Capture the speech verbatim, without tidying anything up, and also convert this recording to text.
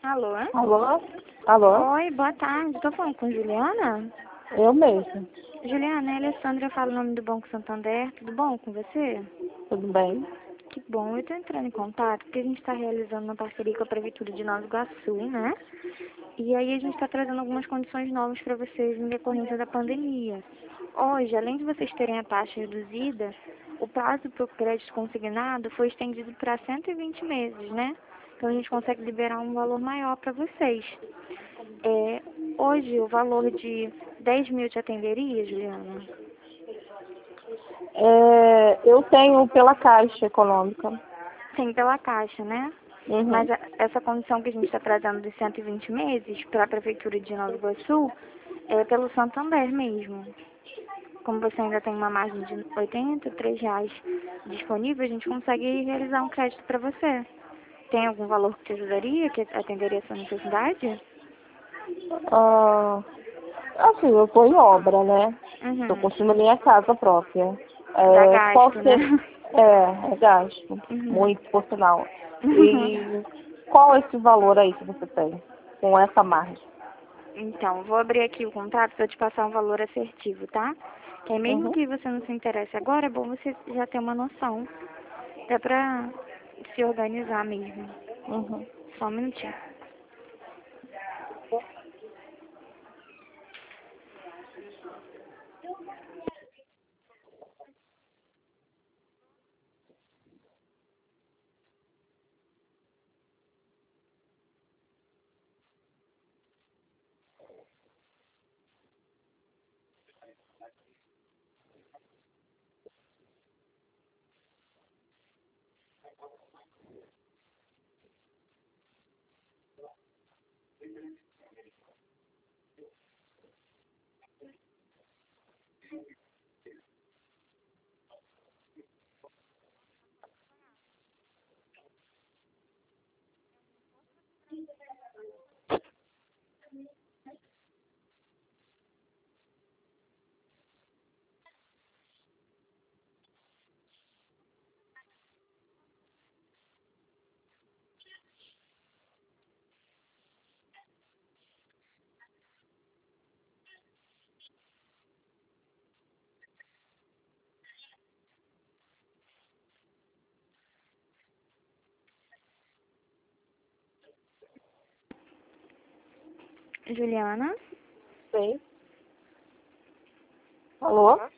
Alô? Alô? Alô? Oi, boa tarde. Tô falando com Juliana? Eu mesmo. Juliana, é Alessandra, eu falo o nome do Banco Santander. Tudo bom com você? Tudo bem? Que bom. Eu tô entrando em contato porque a gente está realizando uma parceria com a Prefeitura de Nova Iguaçu, né? E aí a gente está trazendo algumas condições novas para vocês em decorrência da pandemia. Hoje, além de vocês terem a taxa reduzida, o prazo para o crédito consignado foi estendido para cento e vinte meses, né? Então a gente consegue liberar um valor maior para vocês. É, hoje, o valor de dez mil te atenderia, Juliana? É, eu tenho pela Caixa Econômica. Sim, pela Caixa, né? Uhum. Mas a- essa condição que a gente está trazendo de cento e vinte meses para a Prefeitura de Nova Iguaçu é pelo Santander mesmo. Como você ainda tem uma margem de oitenta e três reais disponível, a gente consegue realizar um crédito para você. Tem algum valor que te ajudaria, que atenderia a sua necessidade? Ah, assim, eu estou em obra, né? Estou Uhum. construindo minha casa própria. Dá É, qual gasto, né? seria... É, é gasto. Uhum. Muito, por sinal. E qual é esse valor aí que você tem com essa margem? Então, vou abrir aqui o contrato para te passar um valor assertivo, tá? Que aí mesmo Uhum. que você não se interesse agora, é bom você já ter uma noção. Até pra se organizar mesmo. Uhum. Só um minutinho. Juliana? Sei. Alô?